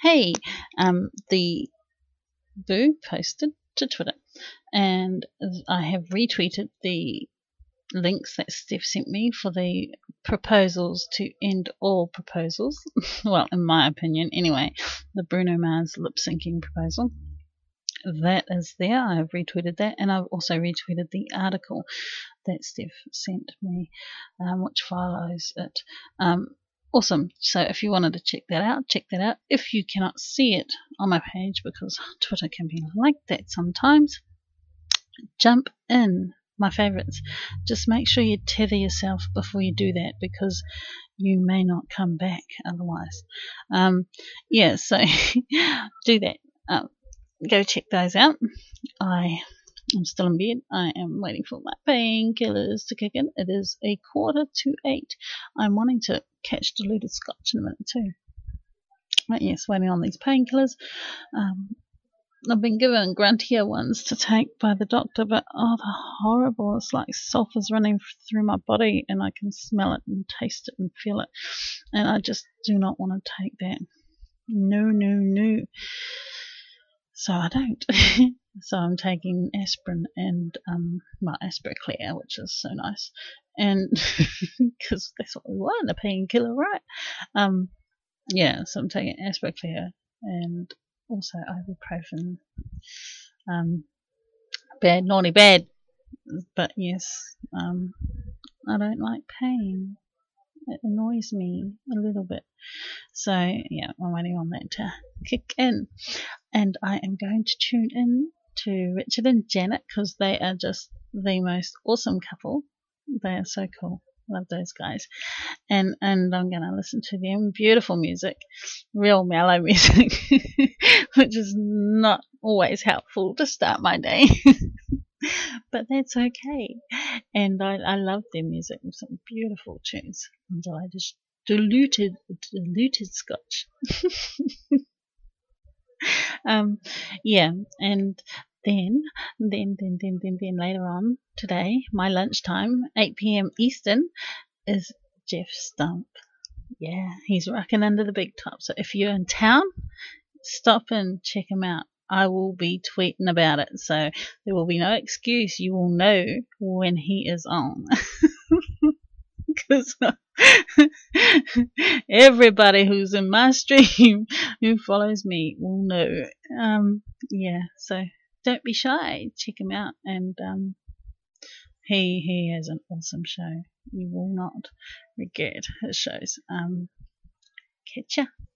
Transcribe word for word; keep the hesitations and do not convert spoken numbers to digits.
Hey, um, the Boo posted to Twitter, and I have retweeted the links that Steph sent me for the proposals to end all proposals. Well, in my opinion, anyway, the Bruno Mars lip syncing proposal. That is there. I have retweeted that, and I've also retweeted the article that Steph sent me, um, which follows it. Um, awesome. So if you wanted to check that out, check that out. If you cannot see it on my page, because Twitter can be like that sometimes, jump in my favorites. Just make sure you tether yourself before you do that, because you may not come back otherwise. Um, yeah, so do that. Um, go check those out. I am still in bed. I am waiting for my painkillers to kick in. It is a quarter to eight. I'm wanting to catch diluted scotch in a minute too. But yes, waiting on these painkillers. Um, I've been given gruntier ones to take by the doctor, but oh, they're horrible. It's like sulphur's running through my body, and I can smell it and taste it and feel it. And I just do not want to take that. No, no, no. So I don't. So I'm taking aspirin and um, my Asperclear, which is so nice, and because that's what we want, a painkiller, right? Um, yeah. So I'm taking Asperclear and also ibuprofen. Um, bad, naughty, bad. But yes, um, I don't like pain. It annoys me a little bit. So yeah, I'm waiting on that to kick in, and I am going to tune in to Richard and Janet, because they are just the most awesome couple. They are so cool. Love those guys. And and I'm going to listen to them. Beautiful music, real mellow music, which is not always helpful to start my day. But that's okay. And I, I love their music with some beautiful tunes. And so I just diluted diluted scotch. um yeah, and then then then then then then later on today, my lunchtime, eight p.m. Eastern, is Jeff Stump. Yeah, he's rocking under the big top. So if you're in town, stop and check him out. I will be tweeting about it, so there will be no excuse. You will know when he is on. Because everybody who's in my stream who follows me will know. Um, yeah, so don't be shy. Check him out, and um, he he has an awesome show. You will not regret his shows. Um, catch ya.